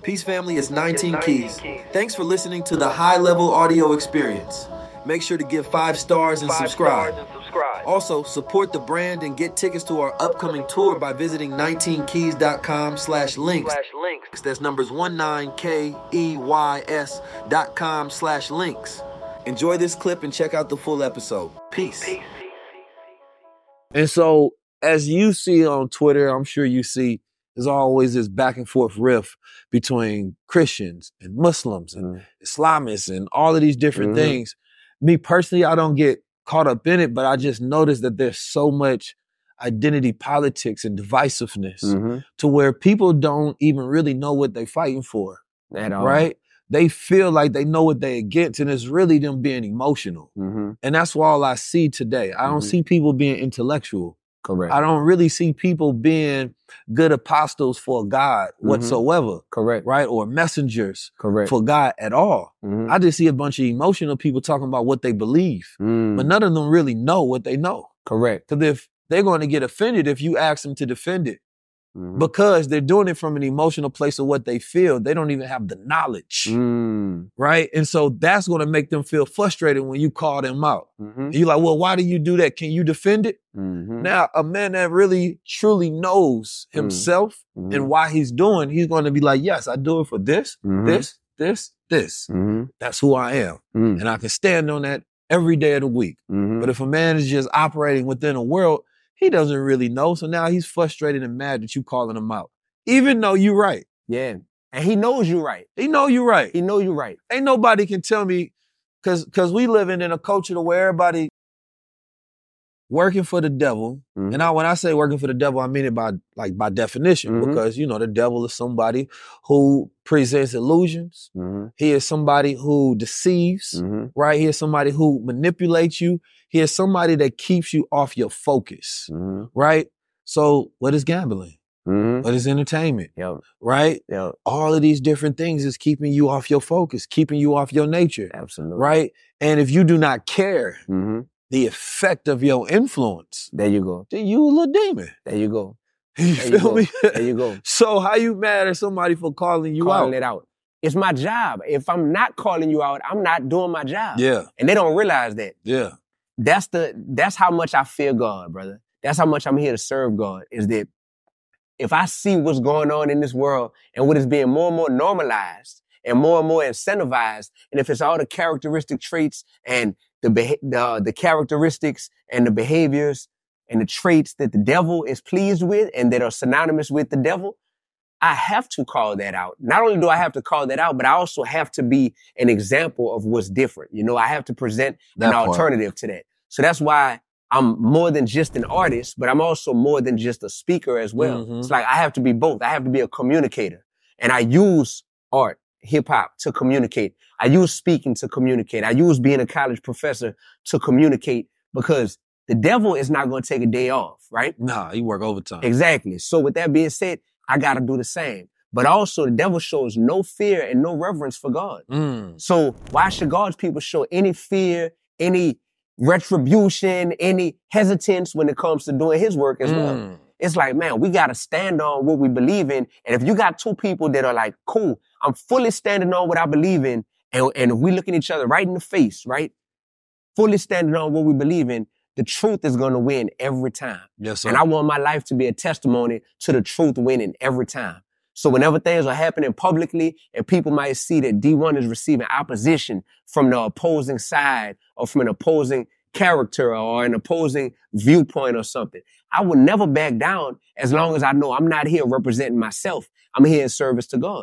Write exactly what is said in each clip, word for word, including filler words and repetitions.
Peace family, it's nineteen Keys. Thanks for listening to the High Level Audio Experience. Make sure to give five stars and subscribe. Also, support the brand and get tickets to our upcoming tour by visiting nineteen keys dot com slash links. That's numbers nineteen keys dot com slash links. Enjoy this clip and check out the full episode. Peace. And so, as you see on Twitter, I'm sure you see, there's always this back and forth riff between Christians and Muslims and mm. Islamists and all of these different mm-hmm. things. Me personally, I don't get caught up in it, but I just noticed that there's so much identity politics and divisiveness mm-hmm. to where people don't even really know what they're fighting for. At all. Right? They feel like they know what they're against, and it's really them being emotional. Mm-hmm. And that's all I see today. I don't mm-hmm. see people being intellectual. Correct. I don't really see people being good apostles for God mm-hmm. whatsoever. Correct. Right? Or messengers Correct. for God at all. Mm-hmm. I just see a bunch of emotional people talking about what they believe, mm. but none of them really know what they know. Correct. Because if they're going to get offended if you ask them to defend it, mm-hmm. because they're doing it from an emotional place of what they feel. They don't even have the knowledge, mm. right? And so that's going to make them feel frustrated when you call them out. Mm-hmm. And you're like, well, why do you do that? Can you defend it? Mm-hmm. Now, a man that really, truly knows himself mm-hmm. and why he's doing, he's going to be like, yes, I do it for this, mm-hmm. this, this, this. Mm-hmm. That's who I am. Mm-hmm. And I can stand on that every day of the week. Mm-hmm. But if a man is just operating within a world, he doesn't really know. So now he's frustrated and mad that you calling him out. Even though you're right. Yeah. And he knows you're right. He know you're right. He know you're right. Ain't nobody can tell me, cause, cause we living in a culture where everybody working for the devil. Mm-hmm. And I, when I say working for the devil, I mean it by, like, by definition, mm-hmm. because, you know, the devil is somebody who presents illusions. Mm-hmm. He is somebody who deceives, mm-hmm. right? He is somebody who manipulates you. He is somebody that keeps you off your focus, mm-hmm. right? So what is gambling? Mm-hmm. What is entertainment? Yep. Right? Yep. All of these different things is keeping you off your focus, keeping you off your nature. Absolutely. Right? And if you do not care mm-hmm. the effect of your influence, there you go. Then you a little demon. There you go. You there feel you me? There you go. So how you mad at somebody for calling you calling out? it out. It's my job. If I'm not calling you out, I'm not doing my job. Yeah. And they don't realize that. Yeah. That's the, that's how much I fear God, brother. That's how much I'm here to serve God, is that if I see what's going on in this world and what is being more and more normalized and more and more incentivized, and if it's all the characteristic traits and the, beha- the, the characteristics and the behaviors and the traits that the devil is pleased with and that are synonymous with the devil, I have to call that out. Not only do I have to call that out, but I also have to be an example of what's different. You know, I have to present that an part. Alternative to that. So that's why I'm more than just an artist, but I'm also more than just a speaker as well. Mm-hmm. It's like I have to be both. I have to be a communicator. And I use art, hip hop to communicate. I use speaking to communicate. I use being a college professor to communicate, because the devil is not going to take a day off, right? Nah, you work overtime. Exactly. So with that being said, I got to do the same. But also the devil shows no fear and no reverence for God. Mm. So why should God's people show any fear, any retribution, any hesitance when it comes to doing his work as mm. well? It's like, man, we got to stand on what we believe in. And if you got two people that are like, cool, I'm fully standing on what I believe in, and, and if we look at each other right in the face, right? Fully standing on what we believe in, the truth is going to win every time. Yes, sir. And I want my life to be a testimony to the truth winning every time. So whenever things are happening publicly and people might see that D one is receiving opposition from the opposing side or from an opposing character or an opposing viewpoint or something, I will never back down as long as I know I'm not here representing myself. I'm here in service to God.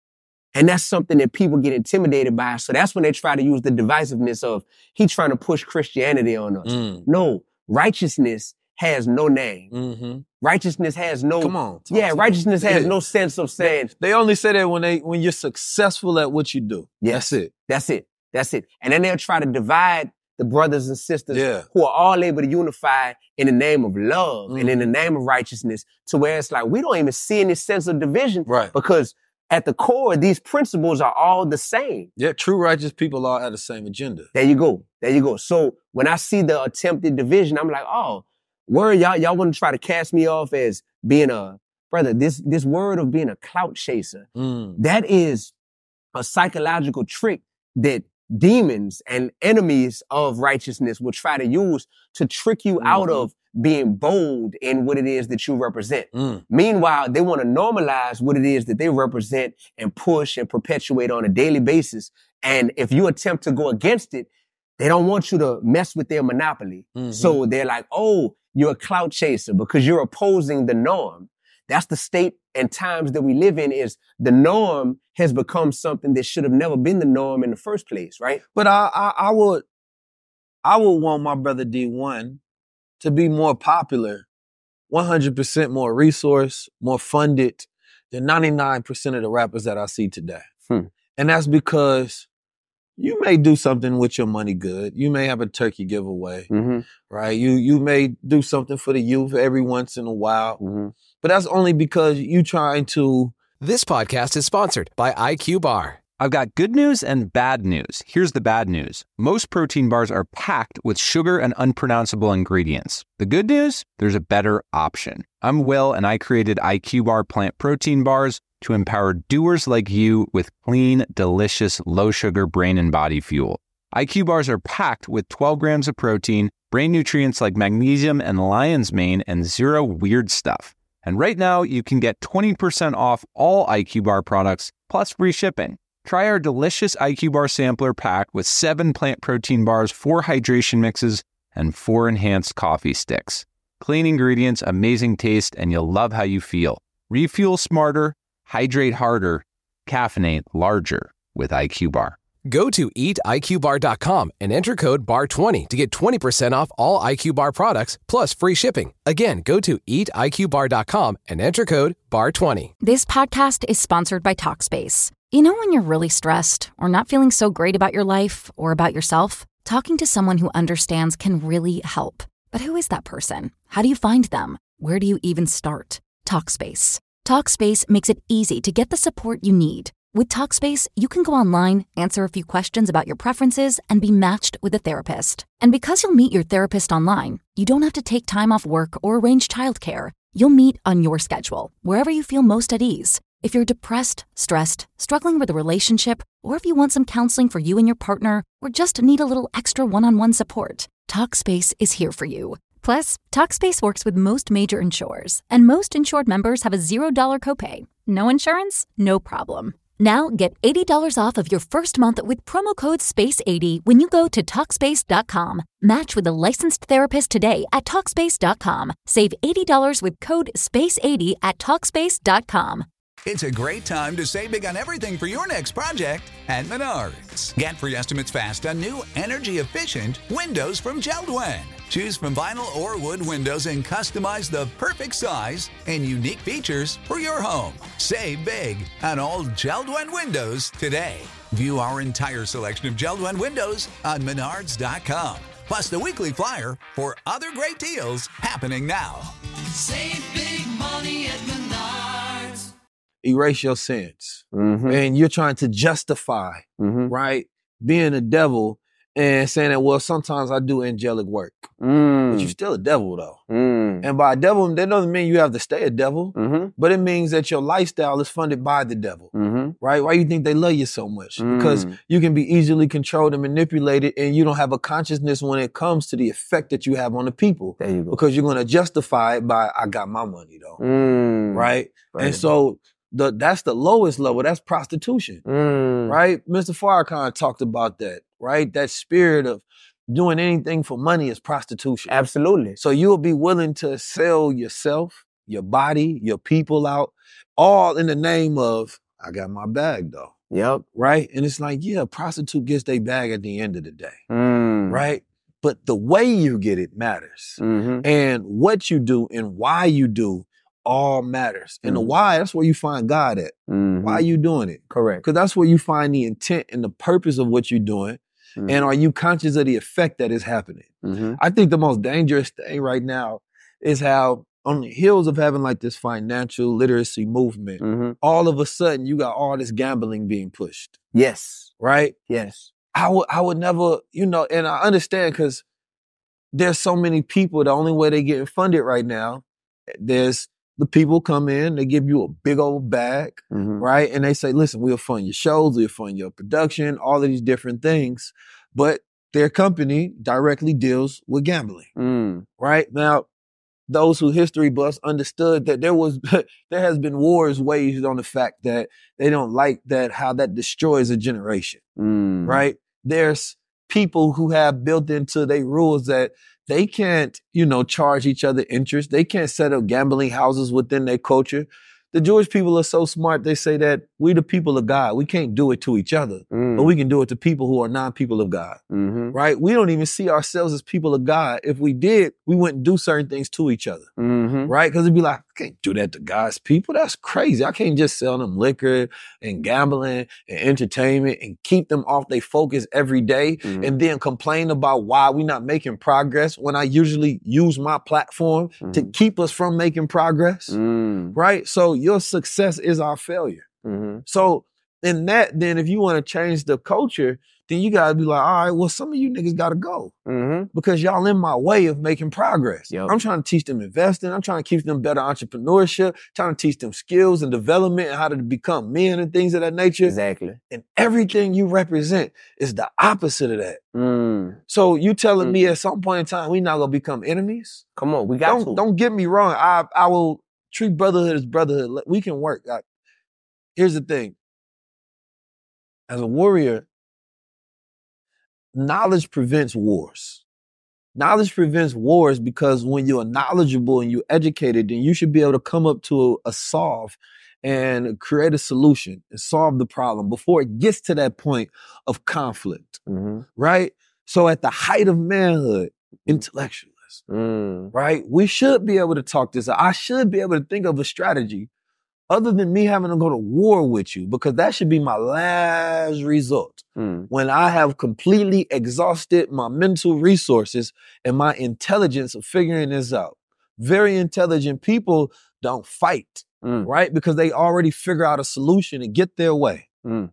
And that's something that people get intimidated by. So that's when they try to use the divisiveness of he trying to push Christianity on us. Mm. No, righteousness has no name. Mm-hmm. Righteousness has no. Come on. Yeah, righteousness has yeah. no sense of saying. They only say that when they when you're successful at what you do. Yes. That's it. That's it. That's it. And then they'll try to divide the brothers and sisters yeah. who are all able to unify in the name of love mm. and in the name of righteousness, to where it's like we don't even see any sense of division, right? Because at the core, these principles are all the same. Yeah, true righteous people all have the same agenda. There you go. There you go. So when I see the attempted division, I'm like, oh, where y'all, y'all want to try to cast me off as being a, brother, this, this word of being a clout chaser, mm. that is a psychological trick that demons and enemies of righteousness will try to use to trick you mm-hmm. out of being bold in what it is that you represent. Mm. Meanwhile, they want to normalize what it is that they represent and push and perpetuate on a daily basis. And if you attempt to go against it, they don't want you to mess with their monopoly. Mm-hmm. So they're like, oh, you're a clout chaser because you're opposing the norm. That's the state and times that we live in. Is the norm has become something that should have never been the norm in the first place, right? But I, I, I would, I would want my brother D one to be more popular, one hundred percent more resource, more funded than ninety-nine percent of the rappers that I see today. Hmm. And that's because you may do something with your money good. You may have a turkey giveaway, mm-hmm. right? You you may do something for the youth every once in a while. Mm-hmm. But that's only because you trying to... This podcast is sponsored by I Q Bar. I've got good news and bad news. Here's the bad news. Most protein bars are packed with sugar and unpronounceable ingredients. The good news? There's a better option. I'm Will, and I created I Q Bar plant protein bars to empower doers like you with clean, delicious, low-sugar brain and body fuel. I Q Bars are packed with twelve grams of protein, brain nutrients like magnesium and lion's mane, and zero weird stuff. And right now, you can get twenty percent off all I Q Bar products, plus free shipping. Try our delicious I Q Bar sampler pack with seven plant protein bars, four hydration mixes, and four enhanced coffee sticks. Clean ingredients, amazing taste, and you'll love how you feel. Refuel smarter, hydrate harder, caffeinate larger with I Q Bar. Go to eat I Q bar dot com and enter code B A R twenty to get twenty percent off all I Q Bar products plus free shipping. Again, go to eat I Q bar dot com and enter code B A R twenty. This podcast is sponsored by Talkspace. You know when you're really stressed or not feeling so great about your life or about yourself? Talking to someone who understands can really help. But who is that person? How do you find them? Where do you even start? Talkspace. Talkspace makes it easy to get the support you need. With Talkspace, you can go online, answer a few questions about your preferences, and be matched with a therapist. And because you'll meet your therapist online, you don't have to take time off work or arrange childcare. You'll meet on your schedule, wherever you feel most at ease. If you're depressed, stressed, struggling with a relationship, or if you want some counseling for you and your partner, or just need a little extra one-on-one support, Talkspace is here for you. Plus, Talkspace works with most major insurers, and most insured members have a zero dollar copay. No insurance? No problem. Now get eighty dollars off of your first month with promo code space eighty when you go to Talkspace dot com. Match with a licensed therapist today at Talkspace dot com. Save eighty dollars with code space eighty at Talkspace dot com. It's a great time to save big on everything for your next project at Menards. Get free estimates fast on new energy-efficient windows from JELD-WEN. Choose from vinyl or wood windows and customize the perfect size and unique features for your home. Save big on all JELD-WEN windows today. View our entire selection of JELD-WEN windows on Menards dot com. Plus the weekly flyer for other great deals happening now. Save big money at Menards. Erase your sins. Mm-hmm. And you're trying to justify, mm-hmm. right, being a devil and saying that, well, sometimes I do angelic work. Mm. But you're still a devil, though. Mm. And by a devil, that doesn't mean you have to stay a devil, mm-hmm. but it means that your lifestyle is funded by the devil, mm-hmm. right? Why do you think they love you so much? Mm. Because you can be easily controlled and manipulated, and you don't have a consciousness when it comes to the effect that you have on the people. There you go. Because you're going to justify it by, I got my money, though, mm. right? right? And so... The, that's the lowest level. That's prostitution, mm. right? Mister Farrakhan talked about that, right? That spirit of doing anything for money is prostitution. Absolutely. So you'll be willing to sell yourself, your body, your people out, all in the name of, I got my bag though. Yep. Right? And it's like, yeah, a prostitute gets their bag at the end of the day, mm. right? But the way you get it matters. Mm-hmm. And what you do and why you do all matters. And mm-hmm. the why, that's where you find God at. Mm-hmm. Why are you doing it? Correct. Because that's where you find the intent and the purpose of what you're doing. Mm-hmm. And are you conscious of the effect that is happening? Mm-hmm. I think the most dangerous thing right now is how on the heels of having like this financial literacy movement, mm-hmm. all of a sudden you got all this gambling being pushed. Yes. Right? Yes. I would, I would never, you know, and I understand because there's so many people, the only way they're getting funded right now, there's the people come in, they give you a big old bag, Mm-hmm. right? And they say, listen, we'll fund your shows, we'll fund your production, all of these different things. But their company directly deals with gambling, Mm. right? Now, those who history buffs understood that there was, there has been wars waged on the fact that they don't like that, how that destroys a generation, Mm. right? There's people who have built into their rules that they can't, you know, charge each other interest. They can't set up gambling houses within their culture. The Jewish people are so smart, they say that we the people of God. We can't do it to each other, Mm. but we can do it to people who are non-people of God, Mm-hmm. right? We don't even see ourselves as people of God. If we did, we wouldn't do certain things to each other, Mm-hmm. right? Because it'd be like, I can't do that to God's people. That's crazy. I can't just sell them liquor and gambling and entertainment and keep them off their focus every day Mm-hmm. and then complain about why we're not making progress when I usually use my platform to Mhm. keep us from making progress, Mm. right? So your success is our failure. Mm-hmm. So in that, then if you want to change the culture, then you got to be like, all right, well, some of you niggas got to go Mm-hmm. because y'all in my way of making progress. Yep. I'm trying to teach them investing. I'm trying to teach them better entrepreneurship, trying to teach them skills and development and how to become men and things of that nature. Exactly. And everything you represent is the opposite of that. Mm. So you telling Mm. me at some point in time, we not going to become enemies? Come on, we got Don't, to. don't get me wrong. I, I will treat brotherhood as brotherhood. Let- We can work. Like, here's the thing. As a warrior, knowledge prevents wars. Knowledge prevents wars because when you're knowledgeable and you're educated, then you should be able to come up to a, a solve and create a solution and solve the problem before it gets to that point of conflict, Mm-hmm. right? So at the height of manhood, intellectualism, Mm. right? We should be able to talk this out. I should be able to think of a strategy other than me having to go to war with you, because that should be my last resort. Mm. When I have completely exhausted my mental resources and my intelligence of figuring this out. Very intelligent people don't fight, Mm. right? Because they already figure out a solution and get their way. Mm.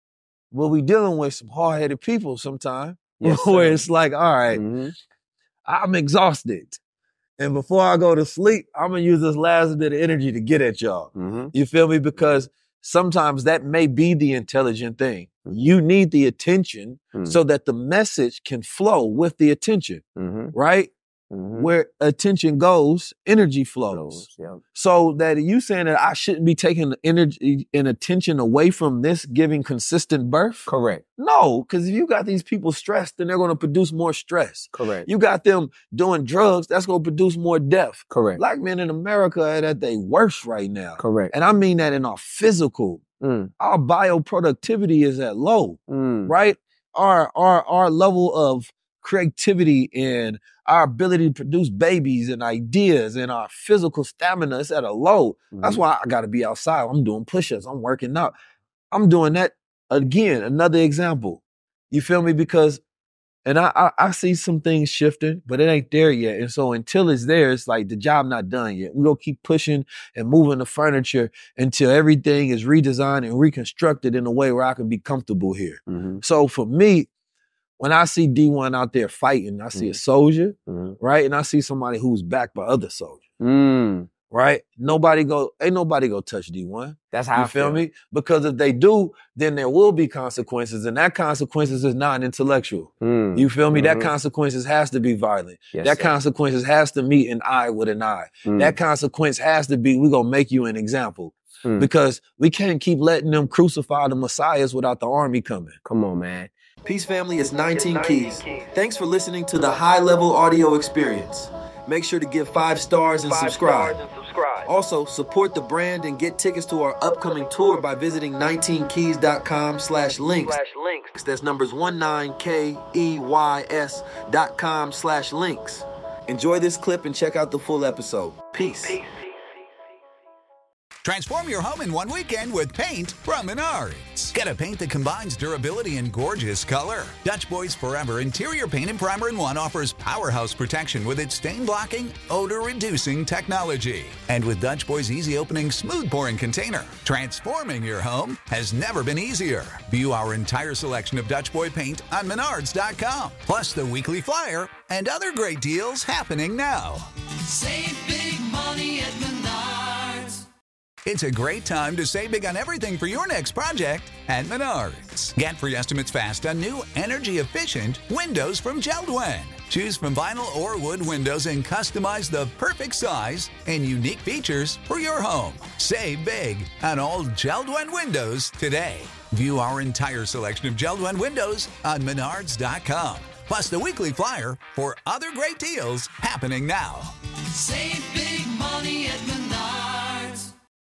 Well, we dealing with some hard-headed people sometimes Yes, where sir. it's like, all right, Mm-hmm. I'm exhausted. And before I go to sleep, I'm going to use this last bit of energy to get at y'all. Mm-hmm. You feel me? Because sometimes that may be the intelligent thing. You need the attention Mm. so that the message can flow with the attention, Mm-hmm. right? Mm-hmm. Where attention goes, energy flows. Yeah. So that you saying that I shouldn't be taking the energy and attention away from this giving consistent birth? Correct. No, because if you got these people stressed, then they're going to produce more stress. Correct. You got them doing drugs, that's going to produce more death. Correct. Black men in America are at their worst right now. Correct. And I mean that in our physical. Mm. Our bioproductivity is at low, Mm. right? Our, our, our level of creativity and our ability to produce babies and ideas and our physical stamina is at a low. That's Mhm. why I got to be outside. I'm doing push-ups. I'm working out. I'm doing that again. Another example. You feel me? Because, and I, I, I see some things shifting, but it ain't there yet. And so until it's there, it's like the job not done yet. We're going to keep pushing and moving the furniture until everything is redesigned and reconstructed in a way where I can be comfortable here. Mm-hmm. So for me, when I see D one out there fighting, I see a soldier, Mm-hmm. right? And I see somebody who's backed by other soldiers, Mm. right? Nobody go, ain't nobody go touch D one. That's how You I feel me? Because if they do, then there will be consequences, and that consequences is non-intellectual. Mm. You feel me? Mhm. That consequences has to be violent. Yes, that sir. consequences has to meet an eye with an eye. Mm. That consequence has to be, we're gonna make you an example. Mm. Because we can't keep letting them crucify the messiahs without the army coming. Come on, man. Peace Family is nineteen Keys. Thanks for listening to the High Level Audio Experience. Make sure to give five stars and subscribe. Also, support the brand and get tickets to our upcoming tour by visiting nineteen keys dot com slash links. That's numbers nineteen keys dot com slash links. Enjoy this clip and check out the full episode. Peace. Transform your home in one weekend with paint from Menards. Get a paint that combines durability and gorgeous color. Dutch Boys Forever Interior Paint and Primer in One offers powerhouse protection with its stain-blocking, odor-reducing technology. And with Dutch Boys Easy Opening Smooth Pouring Container, transforming your home has never been easier. View our entire selection of Dutch Boy paint on menards dot com. Plus the weekly flyer and other great deals happening now. Save big money at Menards. It's a great time to save big on everything for your next project at Menards. Get free estimates fast on new energy-efficient windows from JELD-WEN. Choose from vinyl or wood windows and customize the perfect size and unique features for your home. Save big on all JELD-WEN windows today. View our entire selection of JELD-WEN windows on Menards dot com. Plus the weekly flyer for other great deals happening now. Save big money at Menards.